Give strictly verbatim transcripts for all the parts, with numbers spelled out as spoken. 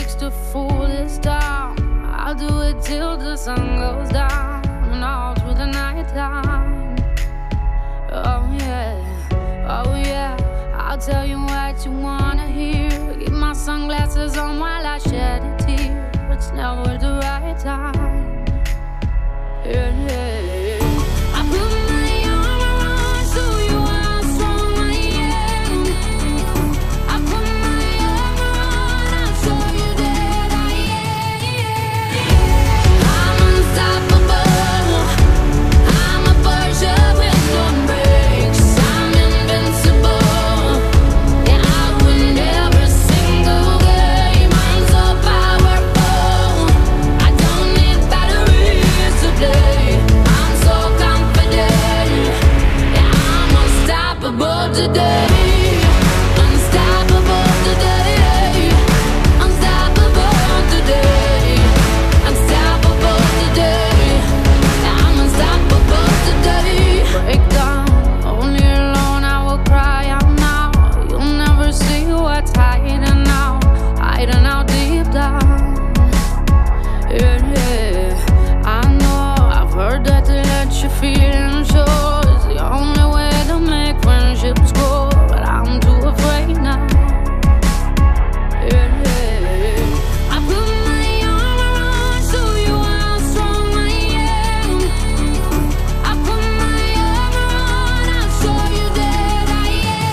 takes to fool this town. I'll do it till the sun goes down and all through the night time. Oh yeah, oh yeah, I'll tell you what you wanna hear. Keep my sunglasses on while I shed a tear. It's never the right time. Yeah, yeah. I put my arm around, show you how strong I am. I put my arm around, I'll show you that I am. I'm unstoppable. I'm a Porsche with no brakes. I'm invincible. Yeah, I win every single game. I'm so powerful. I don't need batteries to play. I'm so confident. Yeah, I'm unstoppable today. Unstoppable today. Unstoppable today. Unstoppable today. Yeah, I'm unstoppable today. Break down, only alone I will cry out now. You'll never see what's hiding out, hiding out deep down. Yeah, yeah. I know, I've heard that to let your feelings show is the only way to make friendships grow, but I'm too afraid now. Yeah, yeah. I put my arm around, show you how strong I am. I put my arm around, I'll show you that I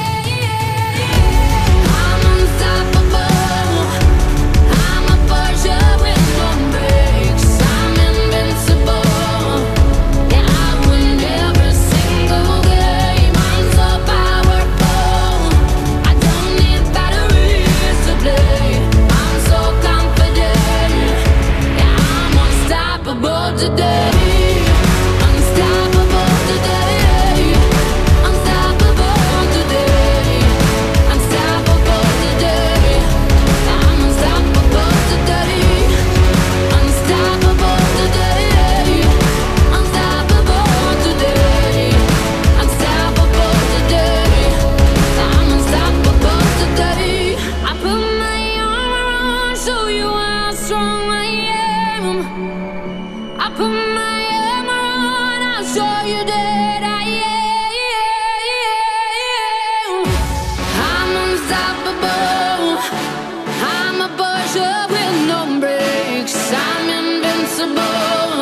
am. I'm unstoppable. I'm a Porsche with no brakes. I'm invincible. Yeah, I win every single game. I'm so powerful. I don't need batteries to play. I'm so confident. Yeah, I'm unstoppable today. Unstoppable today. Unstoppable today. Unstoppable today. I'm unstoppable today. Unstoppable today. Unstoppable today. Unstoppable today. I'm unstoppable today. I put my arm around, show you how strong I am. I put my arm around, I'll show you that I am. I'm unstoppable. I'm a Porsche with no brakes. I'm invincible.